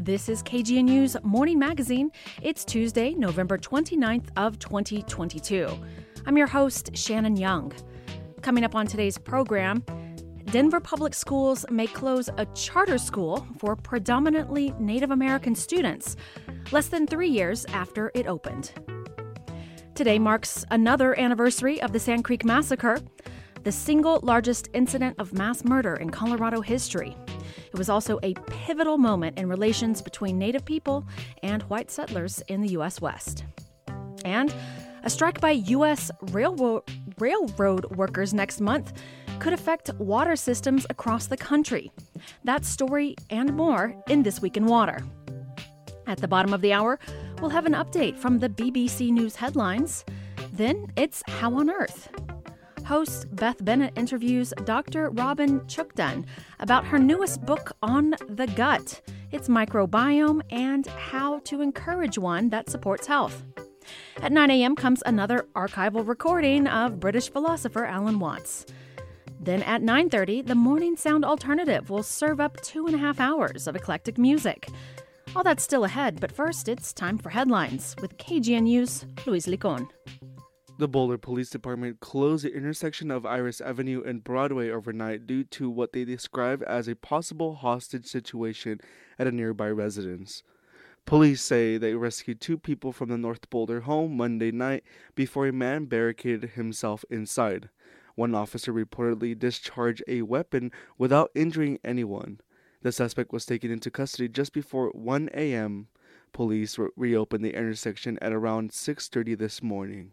This is KGNU's Morning Magazine. It's Tuesday, November 29th of 2022. I'm your host, Shannon Young. Coming up on today's program, Denver Public Schools may close a charter school for predominantly Native American students, less than 3 years after it opened. Today marks another anniversary of the Sand Creek Massacre, the single largest incident of mass murder in Colorado history. It was also a pivotal moment in relations between Native people and white settlers in the U.S. West. And a strike by U.S. railroad workers next month could affect water systems across the country. That story and more in This Week in Water. At the bottom of the hour, we'll have an update from the BBC News headlines. Then it's How on Earth. Host Beth Bennett interviews Dr. Robin Chukdun about her newest book on the gut, its microbiome, and how to encourage one that supports health. At 9 a.m. comes another archival recording of British philosopher Alan Watts. Then at 9:30, the Morning Sound Alternative will serve up 2.5 hours of eclectic music. All that's still ahead, but first it's time for headlines with KGNU's Luis Licon. The Boulder Police Department closed the intersection of Iris Avenue and Broadway overnight due to what they describe as a possible hostage situation at a nearby residence. Police say they rescued 2 people from the North Boulder home Monday night before a man barricaded himself inside. One officer reportedly discharged a weapon without injuring anyone. The suspect was taken into custody just before 1 a.m. Police reopened the intersection at around 6:30 this morning.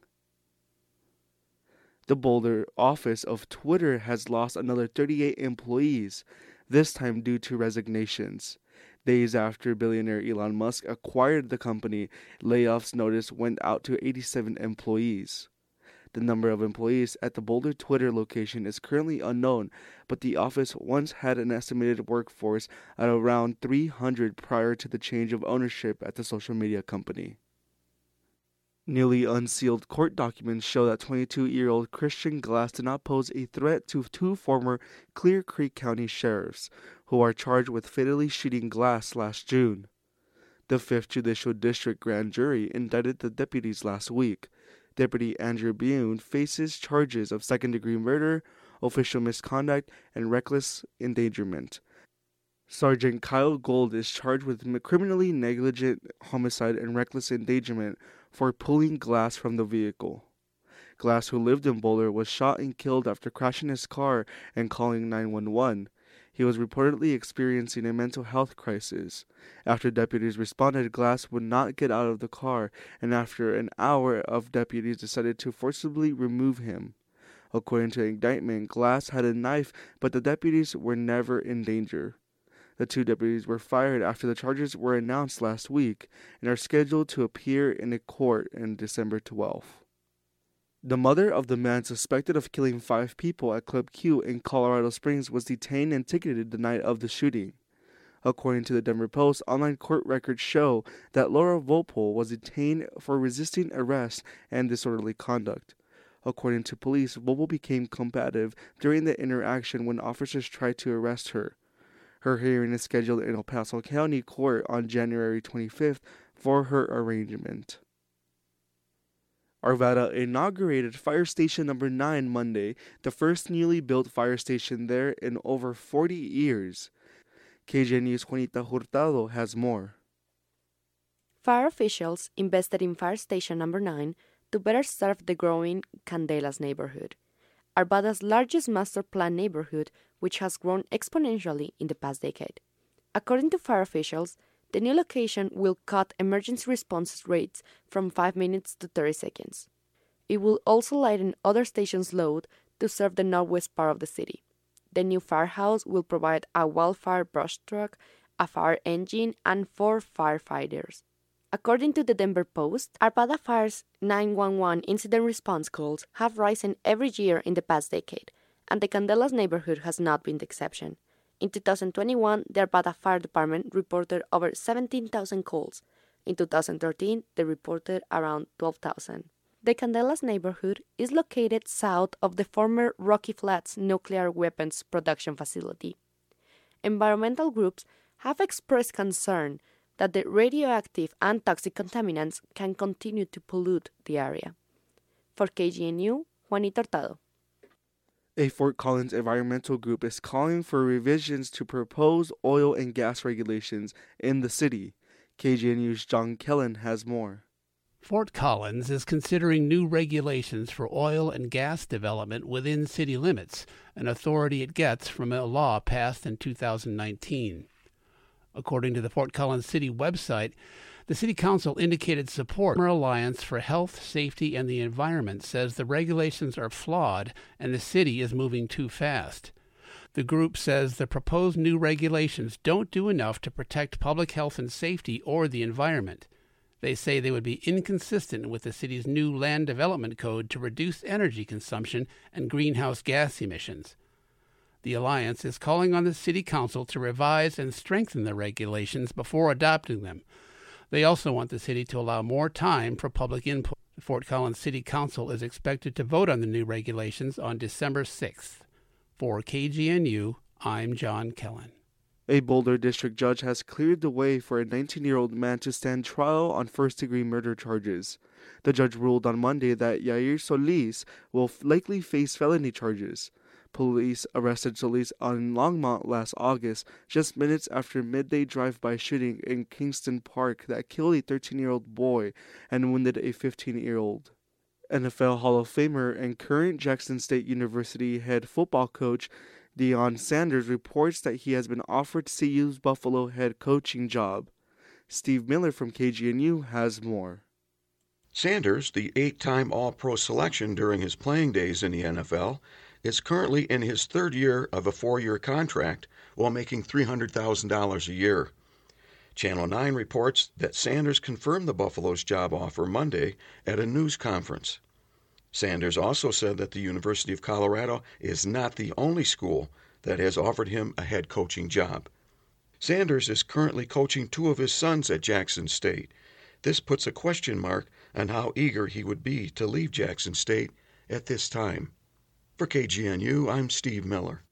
The Boulder office of Twitter has lost another 38 employees, this time due to resignations. Days after billionaire Elon Musk acquired the company, layoffs notice went out to 87 employees. The number of employees at the Boulder Twitter location is currently unknown, but the office once had an estimated workforce at around 300 prior to the change of ownership at the social media company. Newly unsealed court documents show that 22-year-old Christian Glass did not pose a threat to 2 former Clear Creek County sheriffs, who are charged with fatally shooting Glass last June. The 5th Judicial District Grand Jury indicted the deputies last week. Deputy Andrew Bune faces charges of second-degree murder, official misconduct, and reckless endangerment. Sergeant Kyle Gold is charged with criminally negligent homicide and reckless endangerment for pulling Glass from the vehicle. Glass, who lived in Boulder, was shot and killed after crashing his car and calling 911. He was reportedly experiencing a mental health crisis. After deputies responded, Glass would not get out of the car, and after an hour of deputies decided to forcibly remove him. According to the indictment, Glass had a knife, but the deputies were never in danger. The 2 deputies were fired after the charges were announced last week and are scheduled to appear in a court on December 12th. The mother of the man suspected of killing 5 people at Club Q in Colorado Springs was detained and ticketed the night of the shooting. According to the Denver Post, online court records show that Laura Volpol was detained for resisting arrest and disorderly conduct. According to police, Volpol became combative during the interaction when officers tried to arrest her. Her hearing is scheduled in El Paso County Court on January 25th for her arraignment. Arvada inaugurated Fire Station No. 9 Monday, the first newly built fire station there in over 40 years. KGNU's Juanita Hurtado has more. Fire officials invested in Fire Station No. 9 to better serve the growing Candelas neighborhood, Arvada's largest master plan neighborhood, which has grown exponentially in the past decade. According to fire officials, the new location will cut emergency response rates from 5 minutes to 30 seconds. It will also lighten other stations' load to serve the northwest part of the city. The new firehouse will provide a wildfire brush truck, a fire engine, and 4 firefighters. According to the Denver Post, Arvada Fire's 911 incident response calls have risen every year in the past decade, and the Candelas neighborhood has not been the exception. In 2021, the Arvada Fire Department reported over 17,000 calls. In 2013, they reported around 12,000. The Candelas neighborhood is located south of the former Rocky Flats nuclear weapons production facility. Environmental groups have expressed concern that the radioactive and toxic contaminants can continue to pollute the area. For KGNU, Juanita Hurtado. A Fort Collins environmental group is calling for revisions to proposed oil and gas regulations in the city. KGNU's John Kellen has more. Fort Collins is considering new regulations for oil and gas development within city limits, an authority it gets from a law passed in 2019. According to the Fort Collins City website, the City Council indicated support. The Alliance for Health, Safety, and the Environment says the regulations are flawed and the city is moving too fast. The group says the proposed new regulations don't do enough to protect public health and safety or the environment. They say they would be inconsistent with the city's new land development code to reduce energy consumption and greenhouse gas emissions. The Alliance is calling on the City Council to revise and strengthen the regulations before adopting them. They also want the city to allow more time for public input. The Fort Collins City Council is expected to vote on the new regulations on December 6th. For KGNU, I'm John Kellen. A Boulder district judge has cleared the way for a 19-year-old man to stand trial on first-degree murder charges. The judge ruled on Monday that Yair Solis will likely face felony charges. Police arrested Solis on Longmont last August, just minutes after a midday drive-by shooting in Kingston Park that killed a 13-year-old boy and wounded a 15-year-old. NFL Hall of Famer and current Jackson State University head football coach Deion Sanders reports that he has been offered CU's Buffalo head coaching job. Steve Miller from KGNU has more. Sanders, the 8-time All-Pro selection during his playing days in the NFL, is currently in his third year of a 4-year contract while making $300,000 a year. Channel 9 reports that Sanders confirmed the Buffalo's job offer Monday at a news conference. Sanders also said that the University of Colorado is not the only school that has offered him a head coaching job. Sanders is currently coaching 2 of his sons at Jackson State. This puts a question mark on how eager he would be to leave Jackson State at this time. For KGNU, I'm Steve Miller.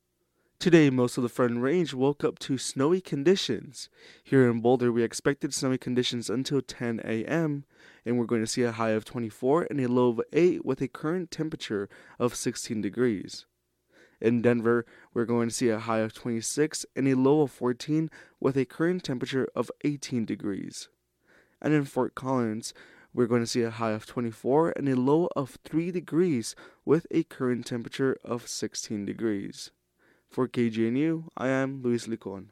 Today, most of the Front Range woke up to snowy conditions. Here in Boulder, we expected snowy conditions until 10 a.m., and we're going to see a high of 24 and a low of 8 with a current temperature of 16 degrees. In Denver, we're going to see a high of 26 and a low of 14 with a current temperature of 18 degrees. And in Fort Collins, we're going to see a high of 24 and a low of 3 degrees with a current temperature of 16 degrees. For KGNU, I am Luis Licon.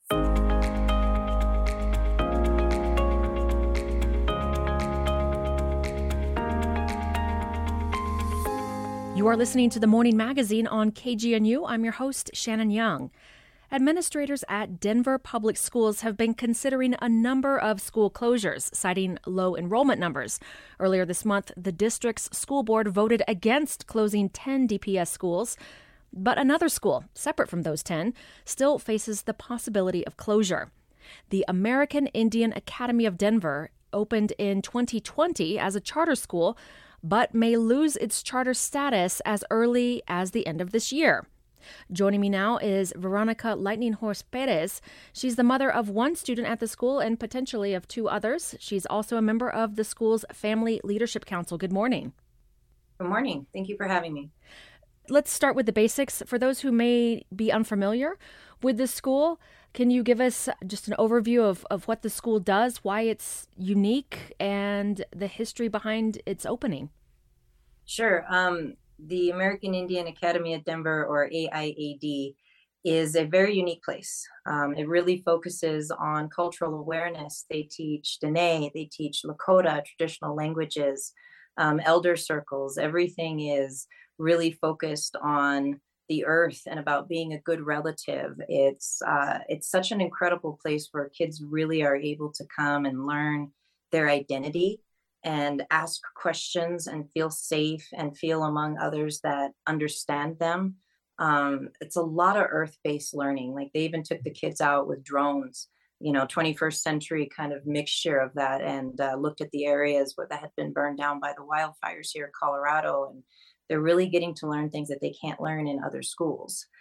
You are listening to the Morning Magazine on KGNU. I'm your host, Shannon Young. Administrators at Denver Public Schools have been considering a number of school closures, citing low enrollment numbers. Earlier this month, the district's school board voted against closing 10 DPS schools, but another school, separate from those 10, still faces the possibility of closure. The American Indian Academy of Denver opened in 2020 as a charter school, but may lose its charter status as early as the end of this year. Joining me now is Veronica Lightning Horse Perez. She's the mother of one student at the school and potentially of 2 others. She's also a member of the school's Family Leadership Council. Good morning. Good morning. Thank you for having me. Let's start with the basics. For those who may be unfamiliar with the school, can you give us just an overview of what the school does, why it's unique, and the history behind its opening? Sure. The American Indian Academy at Denver, or AIAD, is a very unique place. It really focuses on cultural awareness. They teach Dene, they teach Lakota, traditional languages, elder circles. Everything is really focused on the earth and about being a good relative. It's such an incredible place where kids really are able to come and learn their identity and ask questions and feel safe and feel among others that understand them. It's a lot of earth-based learning. Like, they even took the kids out with drones, 21st century kind of mixture of that, and looked at the areas where that had been burned down by the wildfires here in Colorado. And they're really getting to learn things that they can't learn in other schools.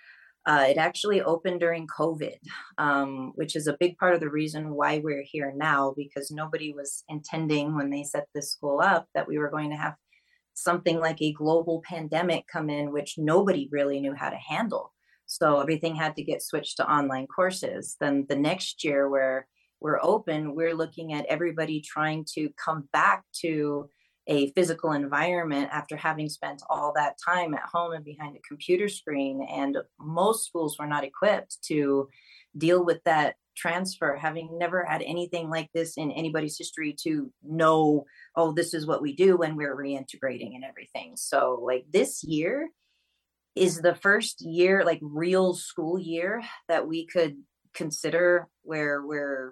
It actually opened during COVID, which is a big part of the reason why we're here now, because nobody was intending when they set this school up that we were going to have something like a global pandemic come in, which nobody really knew how to handle. So everything had to get switched to online courses. Then the next year where we're open, we're looking at everybody trying to come back to a physical environment after having spent all that time at home and behind a computer screen. And most schools were not equipped to deal with that transfer, having never had anything like this in anybody's history to know, oh, this is what we do when we're reintegrating and everything. So like this year is the first year, like real school year, that we could consider where we're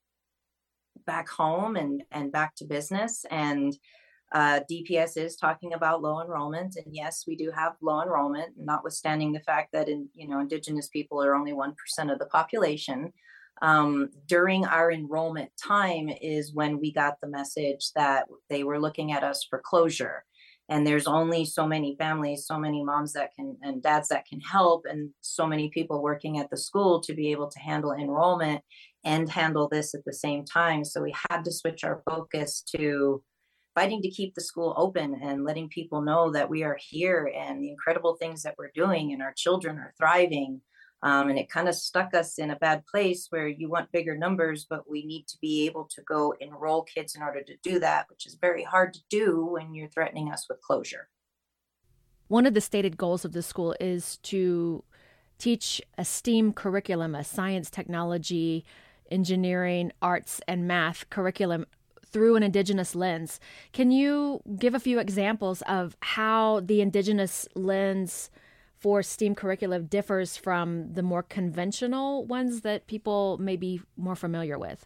back home and back to business. And DPS is talking about low enrollment, and yes, we do have low enrollment, notwithstanding the fact that Indigenous people are only 1% of the population. During our enrollment time is when we got the message that they were looking at us for closure. And there's only so many families, so many moms and dads that can help, and so many people working at the school to be able to handle enrollment and handle this at the same time. So we had to switch our focus to fighting to keep the school open and letting people know that we are here and the incredible things that we're doing and our children are thriving. And it kind of stuck us in a bad place where you want bigger numbers, but we need to be able to go enroll kids in order to do that, which is very hard to do when you're threatening us with closure. One of the stated goals of the school is to teach a STEAM curriculum, a science, technology, engineering, arts, and math curriculum through an Indigenous lens. Can you give a few examples of how the Indigenous lens for STEAM curriculum differs from the more conventional ones that people may be more familiar with?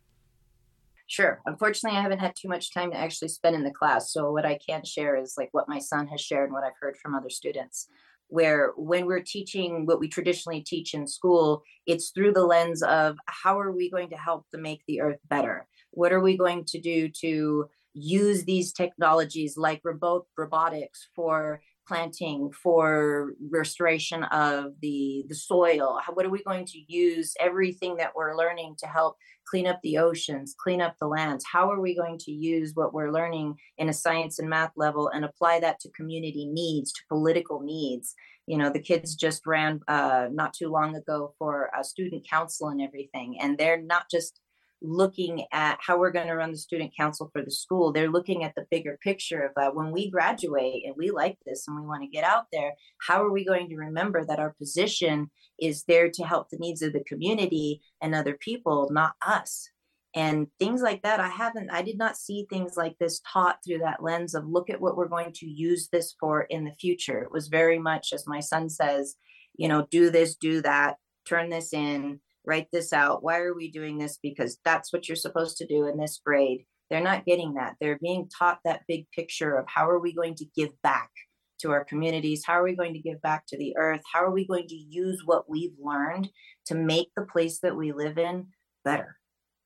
Sure. Unfortunately, I haven't had too much time to actually spend in the class. So what I can share is like what my son has shared and what I've heard from other students, where when we're teaching what we traditionally teach in school, it's through the lens of how are we going to help to make the earth better? What are we going to do to use these technologies like robotics for planting, for restoration of the soil? What are we going to use everything that we're learning to help clean up the oceans, clean up the lands? How are we going to use what we're learning in a science and math level and apply that to community needs, to political needs? The kids just ran not too long ago for a student council and everything. And they're not just looking at how we're going to run the student council for the school. They're looking at the bigger picture of that. When we graduate and we like this and we want to get out there, how are we going to remember that our position is there to help the needs of the community and other people, not us? And things like that, I did not see things like this taught through that lens of look at what we're going to use this for in the future. It was very much, as my son says, do this, do that, turn this in, write this out. Why are we doing this? Because that's what you're supposed to do in this grade. They're not getting that. They're being taught that big picture of how are we going to give back to our communities? How are we going to give back to the earth? How are we going to use what we've learned to make the place that we live in better?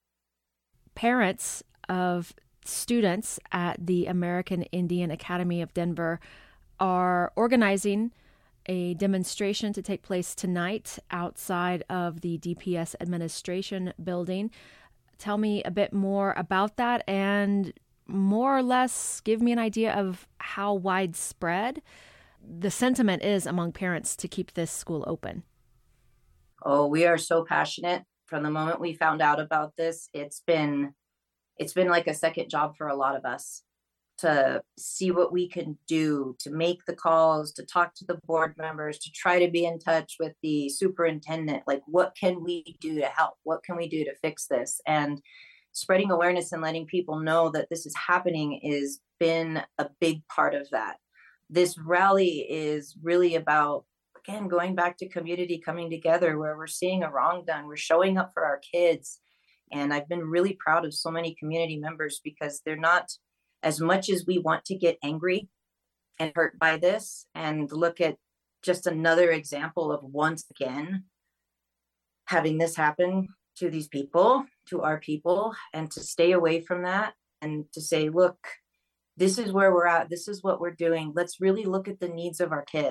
Parents of students at the American Indian Academy of Denver are organizing a demonstration to take place tonight outside of the DPS administration building. Tell me a bit more about that and more or less give me an idea of how widespread the sentiment is among parents to keep this school open. Oh, we are so passionate. From the moment we found out about this, it's been like a second job for a lot of us to see what we can do, to make the calls, to talk to the board members, to try to be in touch with the superintendent. Like, what can we do to help? What can we do to fix this? And spreading awareness and letting people know that this is happening has been a big part of that. This rally is really about, again, going back to community coming together where we're seeing a wrong done, we're showing up for our kids. And I've been really proud of so many community members because they're not, as much as we want to get angry and hurt by this and look at just another example of once again having this happen to these people, to our people, and to stay away from that and to say, look, this is where we're at. This is what we're doing. Let's really look at the needs of our kids.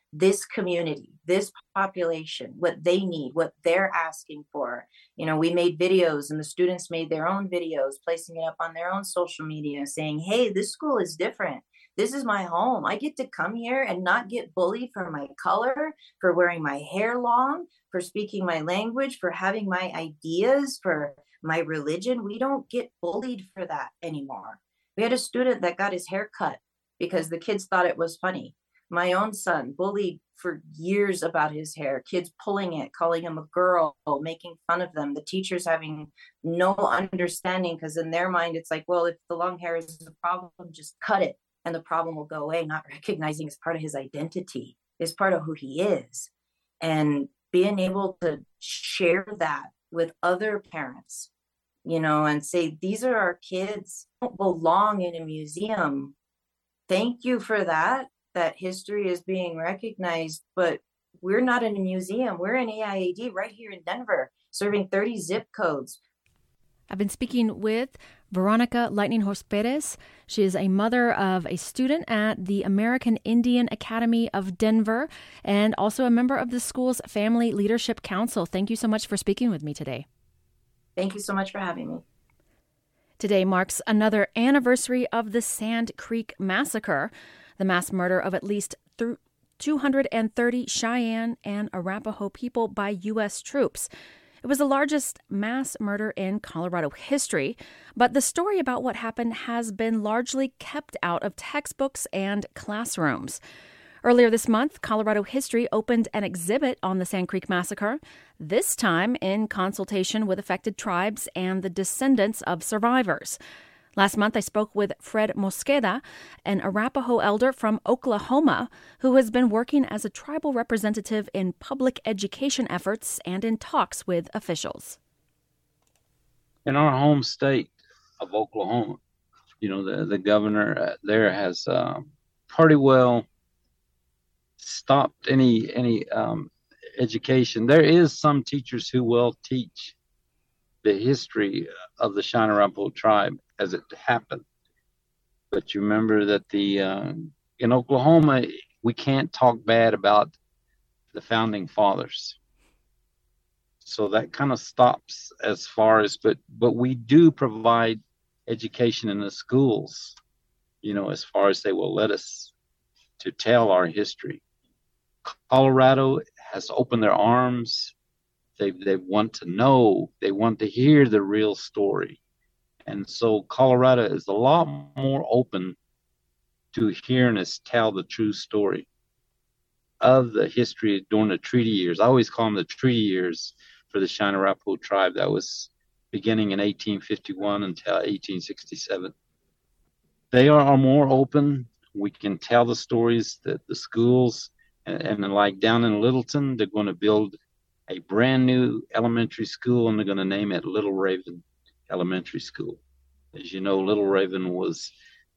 this community, this population, what they need, what they're asking for. We made videos, and the students made their own videos, placing it up on their own social media saying, hey, this school is different. This is my home. I get to come here and not get bullied for my color, for wearing my hair long, for speaking my language, for having my ideas, for my religion. We don't get bullied for that anymore. We had a student that got his hair cut because the kids thought it was funny. My own son bullied for years about his hair, kids pulling it, calling him a girl, making fun of them, the teachers having no understanding, because in their mind, it's like, well, if the long hair is a problem, just cut it and the problem will go away, not recognizing it's part of his identity, it's part of who he is. And being able to share that with other parents, and say, these are our kids, don't belong in a museum. Thank you for that history is being recognized, but we're not in a museum. We're in AIAD right here in Denver, serving 30 zip codes. I've been speaking with Veronica Lightning Horse Perez. She is a mother of a student at the American Indian Academy of Denver and also a member of the school's Family Leadership Council. Thank you so much for speaking with me today. Thank you so much for having me. Today marks another anniversary of the Sand Creek Massacre, the mass murder of at least 230 Cheyenne and Arapaho people by U.S. troops. It was the largest mass murder in Colorado history, but the story about what happened has been largely kept out of textbooks and classrooms. Earlier this month, Colorado History opened an exhibit on the Sand Creek Massacre, this time in consultation with affected tribes and the descendants of survivors. Last month, I spoke with Fred Mosqueda, an Arapaho elder from Oklahoma, who has been working as a tribal representative in public education efforts and in talks with officials. In our home state of Oklahoma, the governor there has pretty well stopped any education. There is some teachers who will teach the history of the Cheyenne Arapaho tribe as it happened. But you remember that in Oklahoma, we can't talk bad about the founding fathers. So that kind of stops as far as, but we do provide education in the schools, as far as they will let us to tell our history. Colorado has opened their arms. They want to know, they want to hear the real story. And so Colorado is a lot more open to hearing us tell the true story of the history during the treaty years. I always call them the treaty years for the Cheyenne Arapaho tribe. That was beginning in 1851 until 1867. They are more open. We can tell the stories that the schools, and like down in Littleton, they're going to build a brand new elementary school, and they're going to name it Little Raven Elementary School. As you know, Little Raven was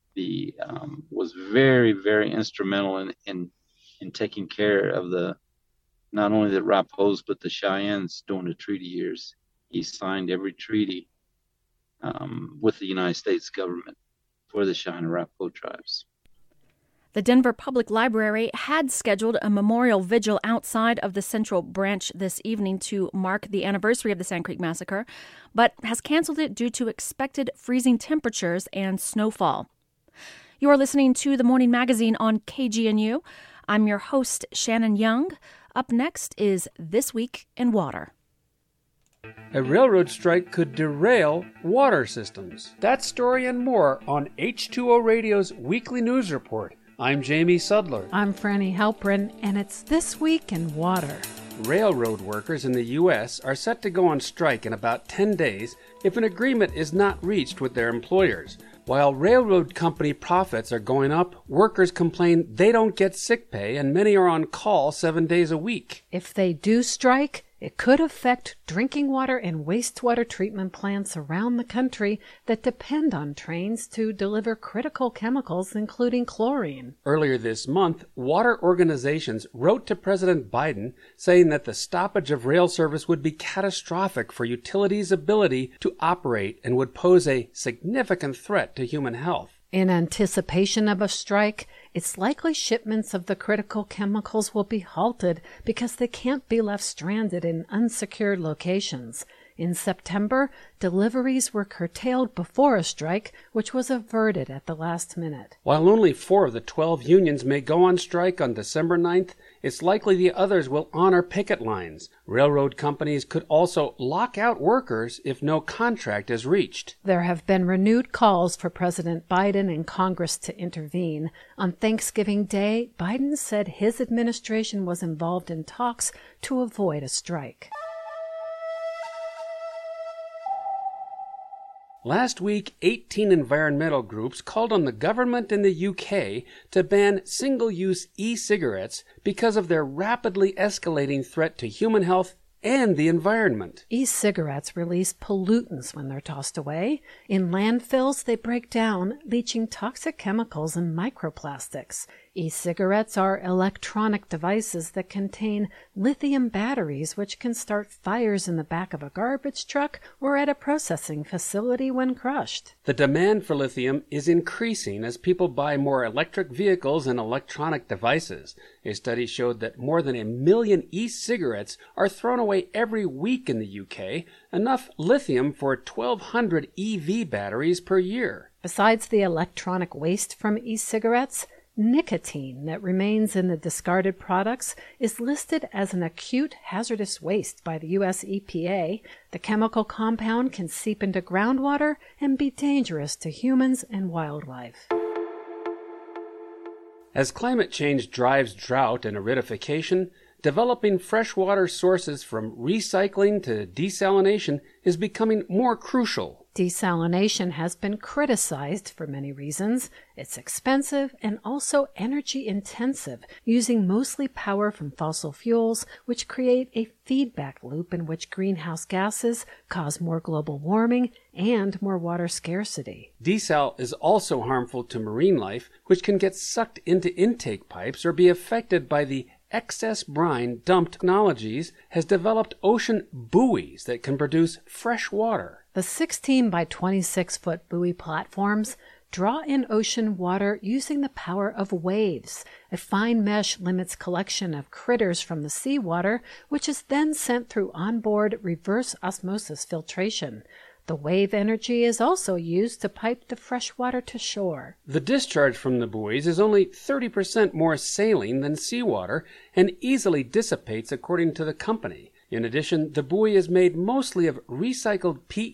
very, very instrumental in taking care of not only the Arapahos but the Cheyennes during the treaty years. He signed every treaty with the United States government for the Cheyenne Arapaho tribes. The Denver Public Library had scheduled a memorial vigil outside of the Central Branch this evening to mark the anniversary of the Sand Creek Massacre, but has canceled it due to expected freezing temperatures and snowfall. You are listening to The Morning Magazine on KGNU. I'm your host, Shannon Young. Up next is This Week in Water. A railroad strike could derail water systems. That story and more on H2O Radio's weekly news report. I'm Jamie Sudler. I'm Franny Halprin, and it's This Week in Water. Railroad workers in the U.S. are set to go on strike in about 10 days if an agreement is not reached with their employers. While railroad company profits are going up, workers complain they don't get sick pay, and many are on call 7 days a week. If they do strike, it could affect drinking water and wastewater treatment plants around the country that depend on trains to deliver critical chemicals, including chlorine. Earlier this month, water organizations wrote to President Biden saying that the stoppage of rail service would be catastrophic for utilities' ability to operate and would pose a significant threat to human health. In anticipation of a strike, it's likely shipments of the critical chemicals will be halted because they can't be left stranded in unsecured locations. In September, deliveries were curtailed before a strike, which was averted at the last minute. While only 4 of the 12 unions may go on strike on December 9th, it's likely the others will honor picket lines. Railroad companies could also lock out workers if no contract is reached. There have been renewed calls for President Biden and Congress to intervene. On Thanksgiving Day, Biden said his administration was involved in talks to avoid a strike. Last week, 18 environmental groups called on the government in the UK to ban single-use e-cigarettes because of their rapidly escalating threat to human health and the environment. E-cigarettes release pollutants when they're tossed away. In landfills, they break down, leaching toxic chemicals and microplastics. E-cigarettes are electronic devices that contain lithium batteries which can start fires in the back of a garbage truck or at a processing facility when crushed. The demand for lithium is increasing as people buy more electric vehicles and electronic devices. A study showed that more than 1 million e-cigarettes are thrown away every week in the UK, enough lithium for 1,200 EV batteries per year. Besides the electronic waste from e-cigarettes, nicotine that remains in the discarded products is listed as an acute hazardous waste by the U.S. EPA. The chemical compound can seep into groundwater and be dangerous to humans and wildlife. As climate change drives drought and aridification, developing freshwater sources from recycling to desalination is becoming more crucial. Desalination has been criticized for many reasons. It's expensive and also energy intensive, using mostly power from fossil fuels, which create a feedback loop in which greenhouse gases cause more global warming and more water scarcity. Desal is also harmful to marine life, which can get sucked into intake pipes or be affected by the excess brine dumped. Technologies has developed ocean buoys that can produce fresh water. The 16 by 26 foot buoy platforms draw in ocean water using the power of waves. A fine mesh limits collection of critters from the seawater, which is then sent through onboard reverse osmosis filtration. The wave energy is also used to pipe the fresh water to shore. The discharge from the buoys is only 30% more saline than seawater and easily dissipates according to the company. In addition, the buoy is made mostly of recycled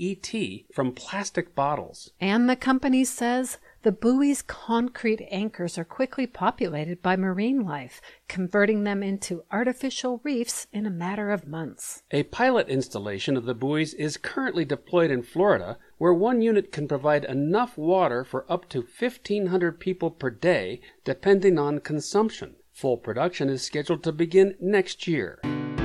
PET from plastic bottles. And the company says the buoy's concrete anchors are quickly populated by marine life, converting them into artificial reefs in a matter of months. A pilot installation of the buoys is currently deployed in Florida, where one unit can provide enough water for up to 1,500 people per day, depending on consumption. Full production is scheduled to begin next year.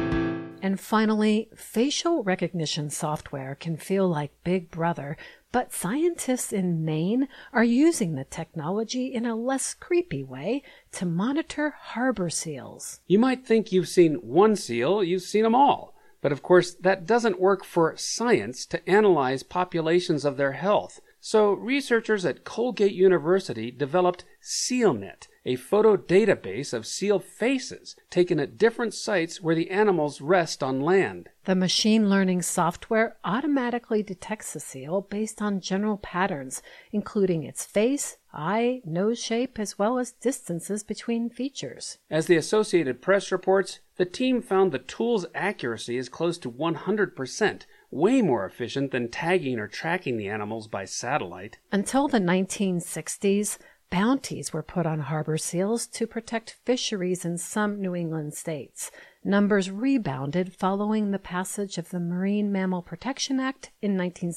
And finally, facial recognition software can feel like Big Brother, but scientists in Maine are using the technology in a less creepy way to monitor harbor seals. You might think you've seen one seal, you've seen them all. But of course, that doesn't work for science to analyze populations of their health. So researchers at Colgate University developed SealNet, a photo database of seal faces taken at different sites where the animals rest on land. The machine learning software automatically detects a seal based on general patterns, including its face, eye, nose shape, as well as distances between features. As the Associated Press reports, the team found the tool's accuracy is close to 100%, way more efficient than tagging or tracking the animals by satellite. Until the 1960s, bounties were put on harbor seals to protect fisheries in some New England states. Numbers rebounded following the passage of the Marine Mammal Protection Act in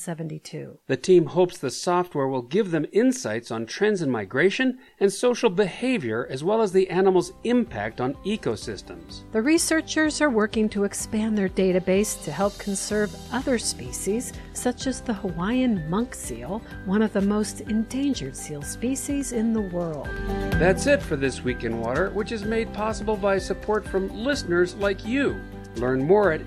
1972. The team hopes the software will give them insights on trends in migration and social behavior, as well as the animals' impact on ecosystems. The researchers are working to expand their database to help conserve other species, such as the Hawaiian monk seal, one of the most endangered seal species in the world. That's it for This Week in Water, which is made possible by support from listeners like you. Learn more at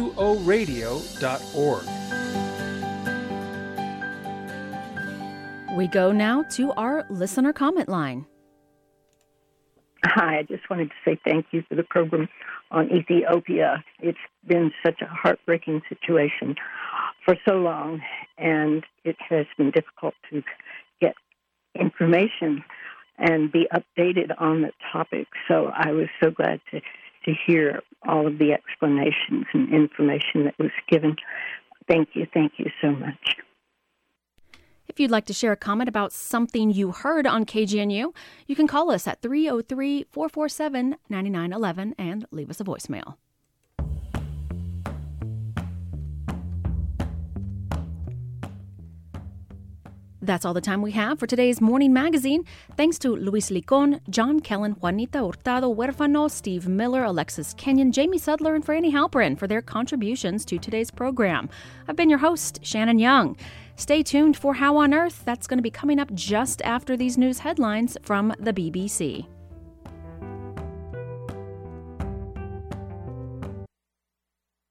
h2oradio.org. We go now to our listener comment line. Hi, I just wanted to say thank you for the program on Ethiopia. It's been such a heartbreaking situation for so long, and it has been difficult to get information and be updated on the topic. So I was so glad to hear all of the explanations and information that was given. Thank you so much. If you'd like to share a comment about something you heard on KGNU, you can call us at 303-447-9911 and leave us a voicemail. That's all the time we have for today's Morning Magazine. Thanks to Luis Licon, John Kellen, Juanita Hurtado Huerfano, Steve Miller, Alexis Kenyon, Jamie Sudler, and Franny Halperin for their contributions to today's program. I've been your host, Shannon Young. Stay tuned for How on Earth. That's going to be coming up just after these news headlines from the BBC.